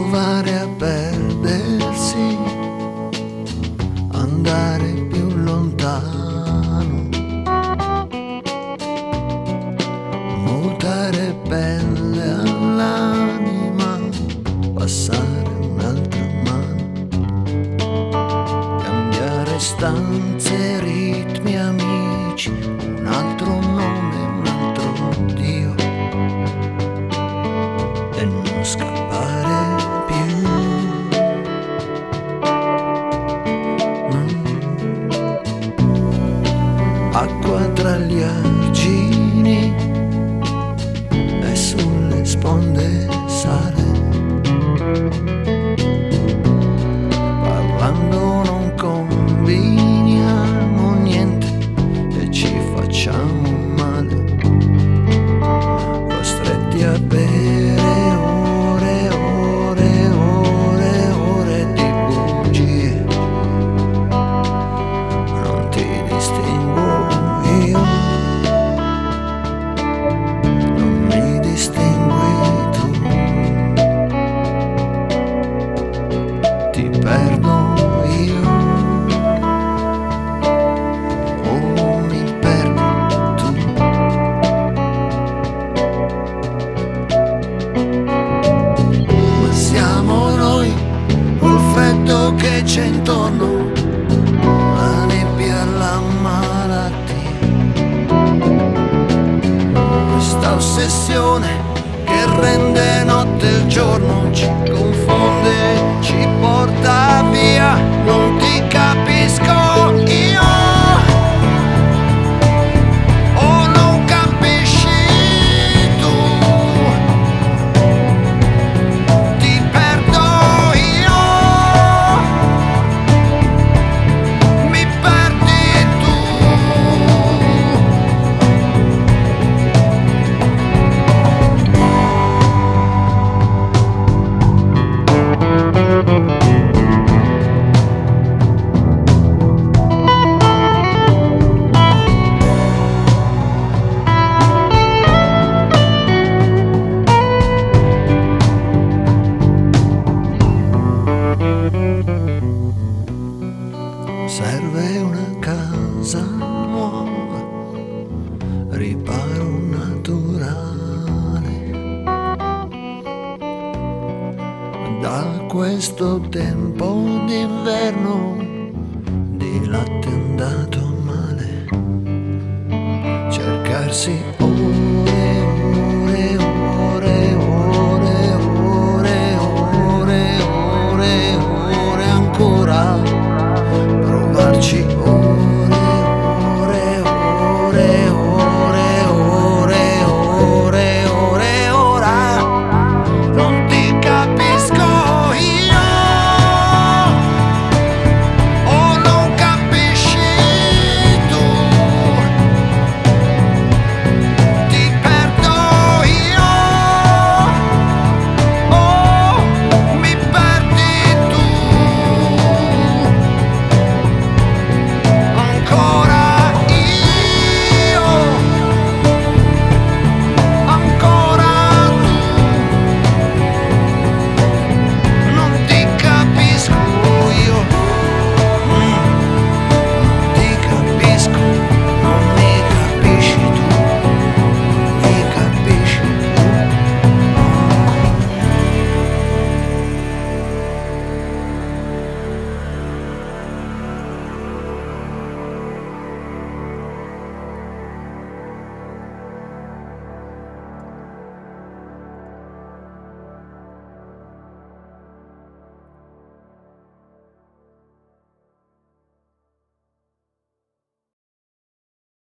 provare a perdersi, andare più lontano, mutare pelle all'anima, passare un'altra mano, cambiare stanze, ritmi, amici, un altro nome, un altro Dio, e non scappare più. Acqua tra gli argini e sulle sponde sale, parlando non combiniamo niente e ci facciamo male, costretti a bere ore, ore, ore, ore di bugie. Non ti distingo io, non mi distingui tu, ti perdo io o mi perdi tu. Ma siamo noi il freddo che c'è intorno, la nebbia, la malattia, questa ossessione che rende notte il giorno, ci confonde, ci porta via, non ti capisco io, o non capisci tu, ti perdo io, mi perdi tu. Serve una casa nuova, riparo naturale, da questo tempo d'inverno di latte è andato male, cercarsi